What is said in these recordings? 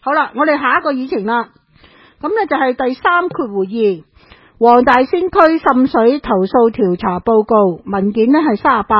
好啦，我哋下一個議程啦。咁呢就係第3括弧2黃大仙區滲水投訴調查報告文件呢係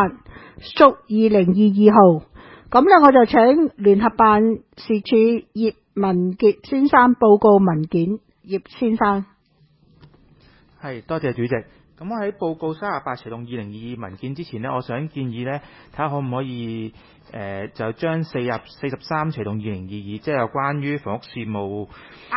38/2022號。咁呢我就請聯合辦事處葉文傑先生報告文件。葉先生， 係，多謝主席。咁我喺報告38/2022文件之前呢，我想建議呢，睇下可唔可以就將43/2022，即係有關於房屋事務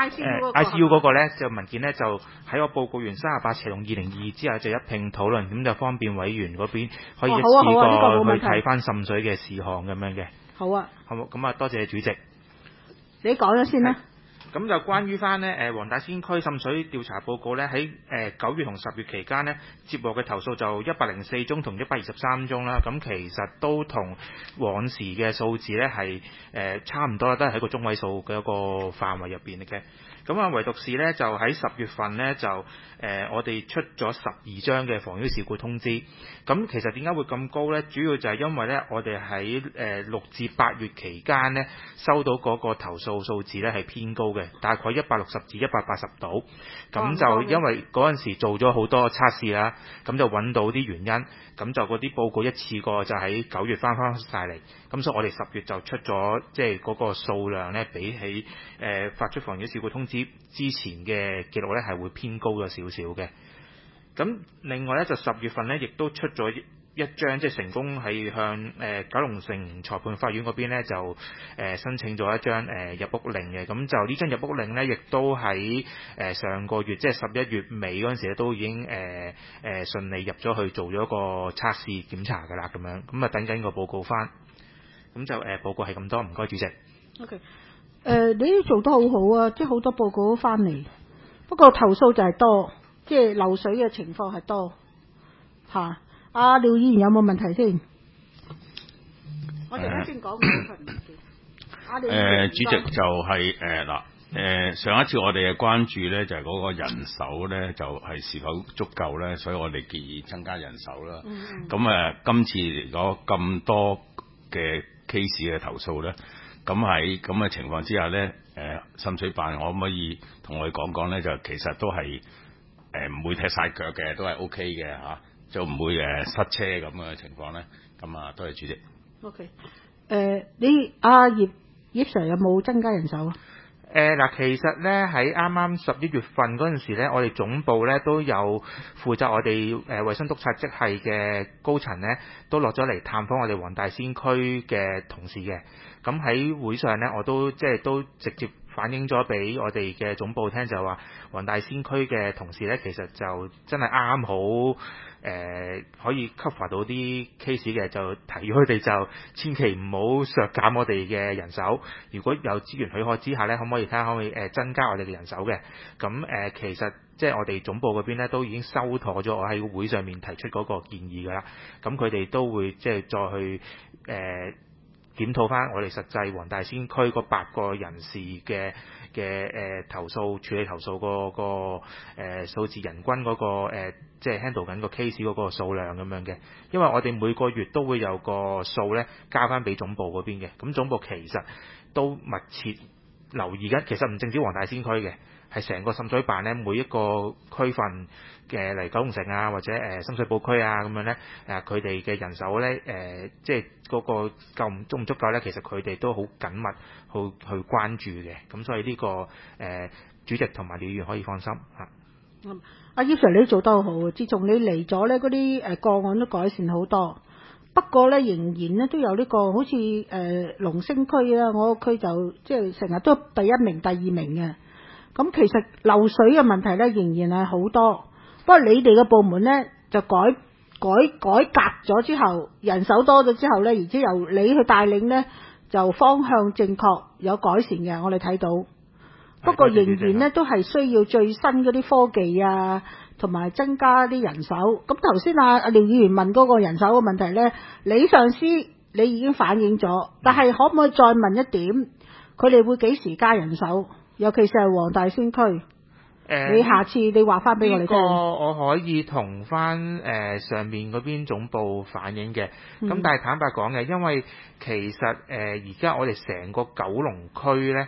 ICU 嗰個呢，就文件呢，就喺我報告完38/2022之後就一併討論，咁就方便委員嗰邊可以一次過去睇翻滲水嘅事項咁樣嘅。 好啊， 好，咁啊，多謝主席。 你講咗先啦。 咁就關於翻呢黃大仙區滲水調查報告呢，喺9月同10月期間呢，接獲嘅投訴就104宗同123宗啦。咁其實都同往時嘅數字呢係差唔多啦，都係喺個中位數嘅一個範圍入邊嘅。咁啊，唯獨是呢，就喺10月份呢，就我哋出咗12張嘅妨擾事故通知。咁其實點解會咁高呢？主要就係因為呢，我哋喺6至8月期間呢，收到嗰個投訴數字呢係偏高嘅，大概160至180度。咁就因為嗰陣時做咗好多測試啦，咁就揾到啲原因，咁就嗰啲報告一次過就喺9月翻晒嚟。咁所以我哋10月就出咗即係嗰個數量呢，比起發出妨擾事故通知之前嘅記錄呢係會偏高咗少少嘅。咁另外呢，就10月份呢亦都出咗一張，即係成功係向九龍城裁判法院嗰邊呢就申請咗一張入屋令嘅。咁就呢張入屋令呢，亦都喺上個月即係11月尾嗰陣時呢都已經順利入咗去做咗個測試檢查㗎啦，咁樣咁啊等緊個報告翻。咁就報告係咁多，唔該主席。 OK， 你都做得好好啊，即係好多報告都翻嚟，不過投訴就係多，即係漏水嘅情況係多嚇。阿廖議員有冇問題先？我哋啱先講嗰份文件。 主席就係上一次我哋嘅關注呢，就係嗰個人手呢，就係是否足夠呢，所以我哋建議增加人手啦。咁今次嚟講咁多嘅 case 嘅投訴呢，咁喺咁嘅情況之下呢，滲水辦可唔可以同我哋講講呢？就其實都係唔會踢晒腳嘅，都係 OK 嘅嚇，就唔會塞車咁嘅情況呢。咁啊，多謝主席。 OK， 你阿葉 Sir 有冇增加人手啊？ 其實呢，喺啱啱11月份嗰陣時呢，我哋總部呢都有負責我哋衛生督察職系嘅高層呢，都落咗嚟探訪我哋黃大仙區嘅同事嘅。咁喺會上呢，我都直接反映咗俾我哋嘅總部聽，就話黃大仙區嘅同事呢，其實就真係啱好可以 cover 到啲 case 嘅，就提咗佢哋就千祈唔好削減我哋嘅人手。如果有資源許可之下呢，可唔可以睇下可唔可以增加我哋嘅人手嘅？咁其實即係我哋總部嗰邊呢，都已經收妥咗我喺會上面提出嗰個建議㗎啦。咁佢哋都會即係再去檢討翻我哋實際黃大仙區嗰8個人士嘅投訴處理投訴個數字，人均嗰個即係 handle 緊個 case 嗰個數量咁樣嘅。因為我哋每個月都會有個數呢交翻俾總部嗰邊嘅。咁總部其實都密切留意緊，其實唔淨止黃大仙區嘅，係成個滲水辦呢，每一個區份嘅嚟九龍城啊，或者深水埗區啊咁樣呢，佢哋嘅人手呢，即係嗰個足唔足夠呢？其實佢哋都好緊密去關注嘅。咁所以呢個主席同埋廖議員可以放心嚇。 阿葉 Sir 你都做得好好，自從你嚟咗呢，嗰啲個案都改善好多。不過呢，仍然呢都有呢個好似龍星區啦，我個區就即係成日都第1名、第2名嘅。咁其實漏水嘅問題呢，仍然係好多。不過你哋嘅部門呢，就改革咗之後，人手多咗之後呢，而且由你去帶領呢，就方向正確，有改善嘅，我哋睇到。不過仍然呢，都係需要最新嗰啲科技啊，同埋增加啲人手。咁頭先阿廖議員問嗰個人手嘅問題呢，你上司你已經反映咗，但係可唔可以再問一點，佢哋會幾時加人手？尤其是係黃大仙區。你下次你話翻俾我哋聽。 我可以同翻上面嗰邊總部反映嘅。咁但係坦白講嘅，因為其實而家我哋成個九龍區呢，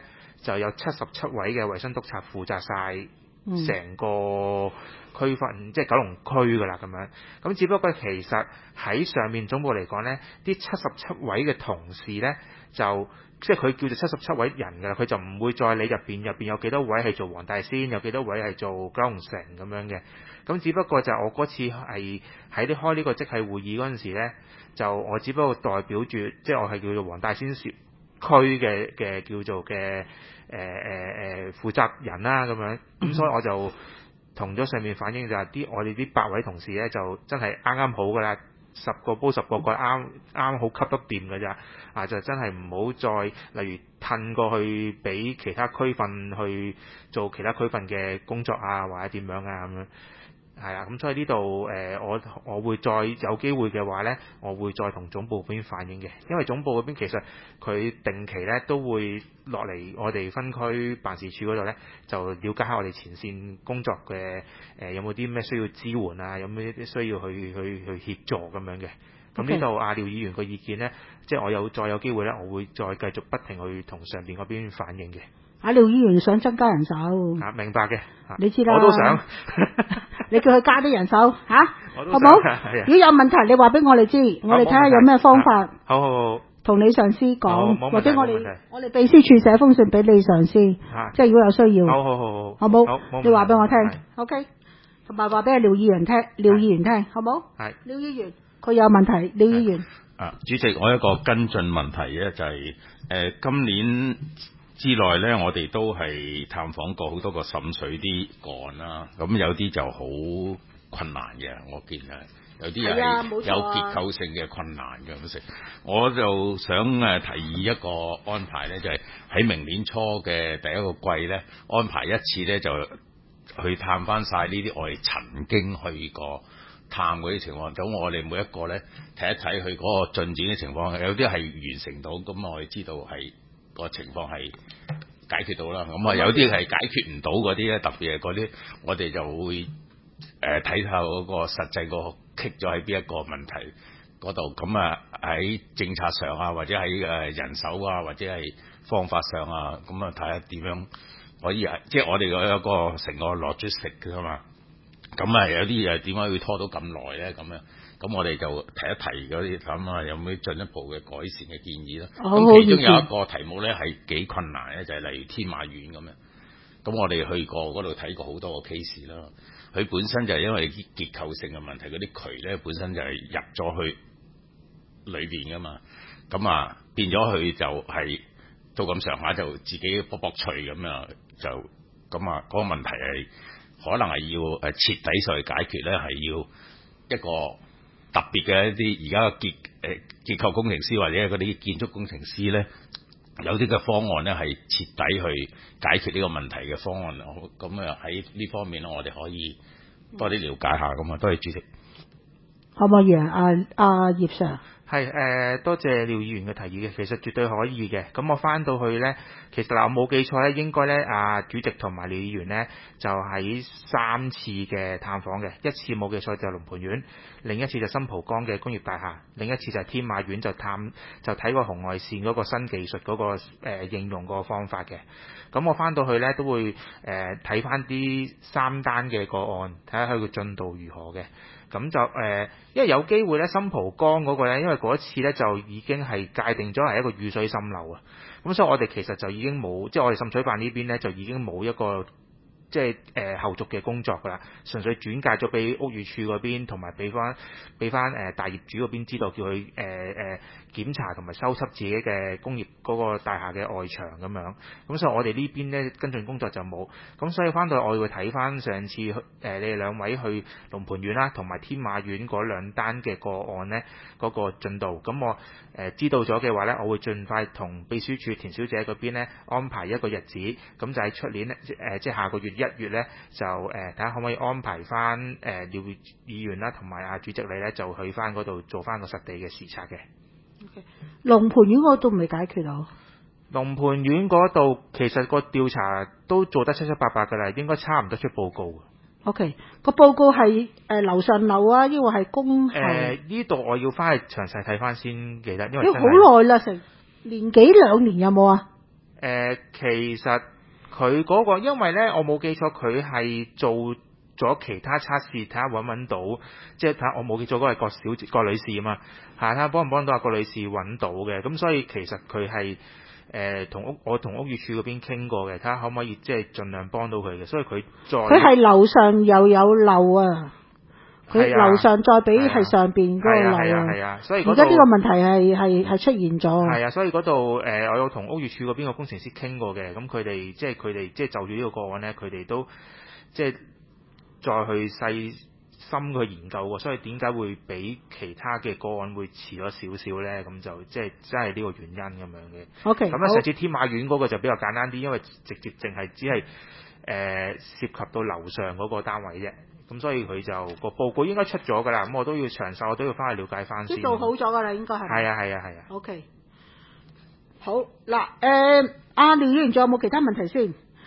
就有77位嘅衞生督察負責晒成個區份，即係九龍區㗎啦咁樣。咁只不過其實喺上面總部嚟講呢，啲77位嘅同事呢，就即係佢叫做77位人㗎啦，佢就唔會再理入邊有幾多位係做黃大仙，有幾多位係做九龍城咁樣嘅。咁只不過就我嗰次係喺啲開呢個職系會議嗰陣時呢，就我只不過代表住，即係我係叫做黃大仙區嘅叫做嘅負責人啦咁樣。咁所以我就同咗上面反映就係我哋啲8位同事呢，就真係啱啱好㗎啦。10個煲10個蓋，啱好吸得掂㗎咋，就真係唔好再例如褪過去俾其他區份去做其他區份嘅工作啊，或者點樣啊咁樣，係啦。咁所以呢度我會再有機會嘅話呢，我會再同總部嗰邊反映嘅，因為總部嗰邊其實佢定期呢都會落嚟我哋分區辦事處嗰度呢，就了解下我哋前線工作嘅有冇啲咩需要支援啊，有咩啲需要去協助咁樣嘅。咁呢度廖議員個意見呢，即係我再有機會呢，我會再繼續不停去同上邊嗰邊反映嘅。 廖議員想增加人手， 明白嘅， 你知啦， 我都想， 你叫佢加啲人手我都想好冇？如果有問題，你話俾我哋知，我哋睇下有咩方法。 好。 同你上司講，或者我哋秘書處寫封信俾你上司，即係如果有需要。好冇？你話俾我聽 ，OK， 同埋話俾廖議員聽，好冇？係廖議員，佢有問題，廖議員。 主席，我一個跟進問題咧，就係今年之內咧，我哋都係探訪過好多個滲水啲個案啦，咁有啲就好困難嘅，我見有啲係有結構性嘅困難嘅咁，我就想提議一個安排呢，就係喺明年初嘅第一個季呢，安排一次呢，就去探翻晒呢啲我哋曾經去過探嗰啲情況，咁我哋每一個呢，睇一睇佢嗰個進展嘅情況，有啲係完成到，咁我哋知道係個情況係解決到啦，咁有啲係解決唔到嗰啲呢，特別係嗰啲我哋就會睇下嗰個實際個棘咗喺邊一個問題嗰度，咁喺政策上啊，或者喺人手啊，或者係方法上啊，咁睇下點樣可以即係我哋有一個成個 logistic 㗎嘛，咁有啲點解會拖到咁耐咧？咁我哋就提一提嗰啲咁有冇進一步嘅改善嘅建議啦？咁其中有一個題目咧係幾困難咧，就係例如天馬苑咁樣。咁我哋去過嗰度睇過好多個 case 啦，佢本身就係因為結構性嘅問題，嗰啲渠咧本身就係入咗去裏邊噶嘛，咁變咗佢就係到咁上下就自己卜卜脆咁啊，就咁嗰個問題係可能係要徹底上去解決咧，係要一個特別嘅一啲而家嘅結構工程師或者嗰啲建築工程師咧。有啲嘅方案咧係徹底去解決呢個問題嘅方案，咁喺呢方面咧，我哋可以多啲了解下咁多謝主席。 可唔可以葉 Sir？ 係多謝廖議員嘅提議嘅，其實絕對可以嘅。咁我翻到去呢，其實我冇記錯呢，應該呢主席同埋廖議員呢，就喺3次嘅探訪嘅，一次冇記錯就係龍蟠苑，另一次就新蒲崗嘅工業大廈，另一次就係天馬苑就睇過紅外線嗰個新技術嗰個應用個方法嘅。咁我翻到去呢，都會睇翻啲3單嘅個案，睇下佢個進度如何嘅。咁就因為有機會咧，新蒲崗嗰個咧，因為嗰一次咧就已經係界定咗係一個雨水滲漏啊，咁所以我哋其實就已經冇，即係我哋滲水辦呢邊咧就已經冇一個即係後續嘅工作㗎啦，純粹轉介咗俾屋宇署嗰邊，同埋俾翻大業主嗰邊知道，叫佢檢查同埋修葺自己嘅工業嗰個大廈嘅外牆咁樣。咁所以我哋呢邊咧跟進工作就冇。咁所以翻到我會睇翻上次你哋兩位去龍蟠苑啦，同埋天馬苑嗰2單嘅個案咧嗰個進度。咁我知道咗嘅話咧，我會盡快同秘書處田小姐嗰邊咧安排一個日子，咁就喺出年即係下個月1月咧就睇下可唔可以安排翻廖議員啦，同埋主席你咧就去翻嗰度做翻個實地嘅視察嘅。 龍蟠苑嗰度未解決到。 龍蟠苑嗰度其實個調查都做得七七八八㗎啦，應該差唔多出報告。 OK， 個報告係樓上樓啊，抑或係工係？ 呢度我要翻去詳細睇翻先記得，因為好耐啦，成年幾2年有冇啊？ 其實佢嗰個，因為呢，我冇記錯，佢係做咗其他測試，睇下揾唔揾到，即係睇下我冇記錯嗰個係郭女士啊嘛，睇下幫唔幫到郭女士揾到嘅，咁所以其實佢係我同屋宇署嗰邊傾過嘅，睇下可唔可以即係盡量幫到佢嘅，所以佢係樓上又有漏啊，佢樓上再比係上邊嗰個漏係啊，所以而家呢個問題係出現咗。 係啊，所以嗰度我有同屋宇署嗰邊個工程師傾過嘅，咁佢哋即係就住呢個個案呢，佢哋都即係再去細心去研究喎，所以點解會比其他嘅個案會遲咗少少呢？咁就即係真係呢個原因咁樣嘅。 OK， 咁咧，石硤天馬苑嗰個就比較簡單啲，因為直接淨係只係涉及到樓上嗰個單位啫。咁所以佢就個報告應該出咗㗎啦。咁我都要詳細，我都要翻去了解翻先。 知道好咗㗎啦，應該係。 係啊。 OK，好嗱，阿廖議員仲有冇其他問題先？